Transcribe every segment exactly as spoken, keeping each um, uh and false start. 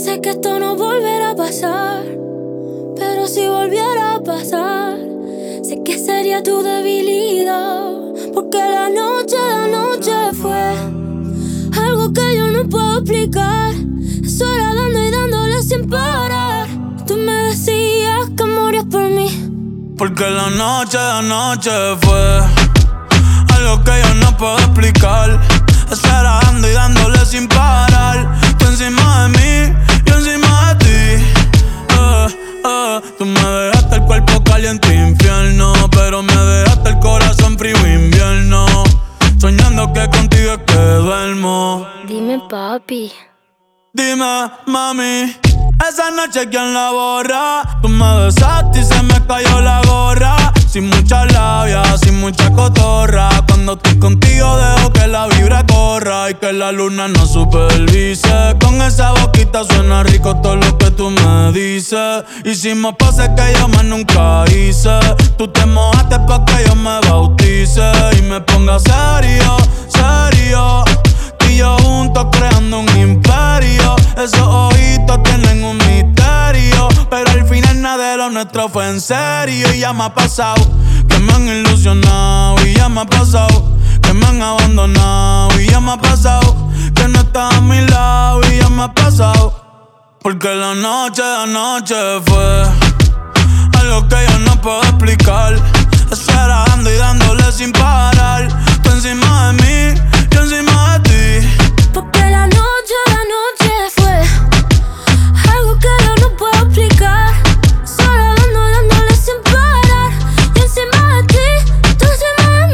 Sé que esto no volverá a pasar, pero si volviera a pasar, sé que sería tu debilidad. Porque la noche de anoche fue algo que yo no puedo explicar. Eso era dando y dándole sin parar. Tú me decías que morías por mí. Porque la noche de anoche fue algo que yo no puedo explicar. Eso era dando y dándole sin parar. Tú encima de mí, yo encima de ti. eh, eh. Tú me dejaste el cuerpo caliente infierno, pero me dejaste el corazón frío invierno. Soñando que contigo es que duermo. Dime, papi. Dime, mami, esa noche ¿quién la borra? Tú me besaste y se me cayó la gorra. Sin mucha labia, sin mucha cotorra. Cuando estoy contigo dejo que la vibra corra y que la luna nos supervise. Con esa boquita suena rico todo lo que tú me dices. Hicimos poses que yo más nunca hice. Tú te mojaste pa' que yo me bautice y me ponga serio, serio. Tú y yo juntos creando un imperio. Esos ojitos tienen un misterio, pero al final nada de lo nuestro fue en serio. Y ya me ha pasado que me han ilusionado. Y ya me ha pasado que me han abandonado. Y ya me ha pasado que no estás a mi lado. Y ya me ha pasado porque la noche de anoche fue algo que yo no puedo explicar. Eso era dando y dándole sin parar. Tú encima de mí, yo encima de ti. Porque la noche de anoche fue algo que yo no puedo explicar. Solo dando, dándole sin parar. Yo encima de ti, tú encima de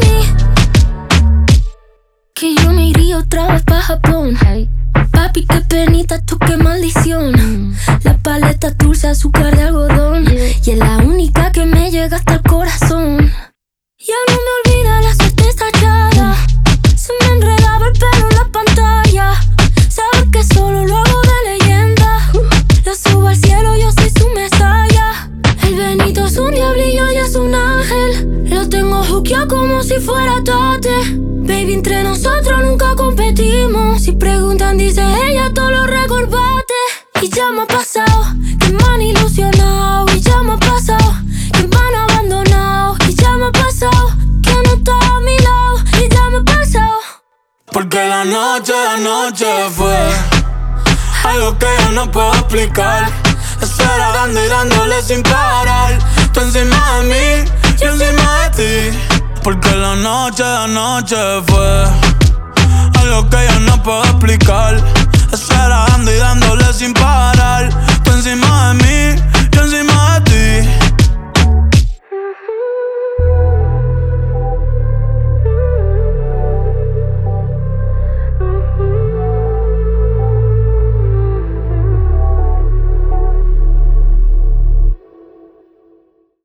mí. Que yo me iría otra vez pa' Japón. Hey. Papi, qué penita, tú qué maldición. mm. La paleta dulce, azúcar de algodón. yeah. Y es la única que me llega hasta el corazón. Ya no me olvida la suerte estallada. Se me enredaba el pelo en la pantalla. Sabes que solo lo hago de leyenda. La subo al cielo, yo soy su mesaya. El Benito es un diablillo y es un ángel. Lo tengo juqueado como si fuera Tate. Baby, entre nosotros nunca competimos. Si preguntan, dice ella, todo lo recordate. Y ya me ha pasado que me han ilusionado. Y ya me ha pasado que me han abandonado. Y ya me ha pasado que no está a mi lado. Y ya me ha pasado porque la noche de anoche fue algo que yo no puedo explicar. Eso era dando y dándole sin parar. Tú encima de mí, yo encima de ti. Porque la noche de anoche fue algo que yo no puedo explicar. Eso era dando y dándole sin parar. Tú encima de mí,